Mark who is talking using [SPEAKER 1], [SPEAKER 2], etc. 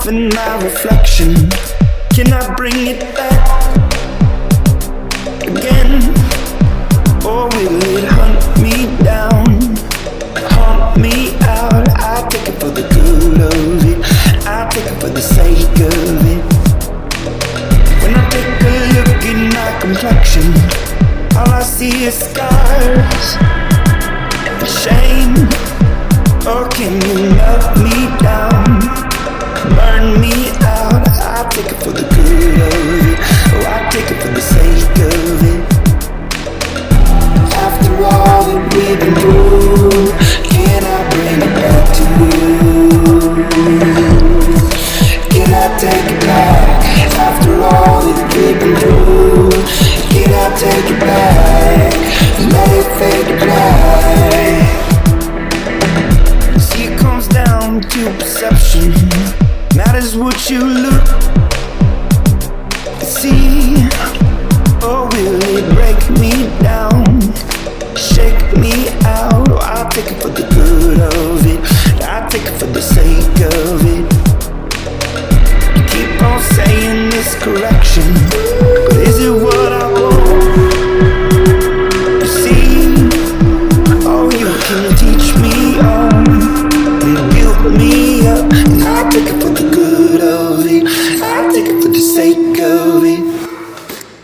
[SPEAKER 1] myself and my reflection. Can I bring it back again? Or will it hunt me down, haunt me out? I take it for the good of it, I take it for the sake of it. When I take a look at my complexion, all I see is scars and shame. Or can you melt me down, burn me out? I take it for the good of it, oh, I take it for the sake of it. After all that we've been through,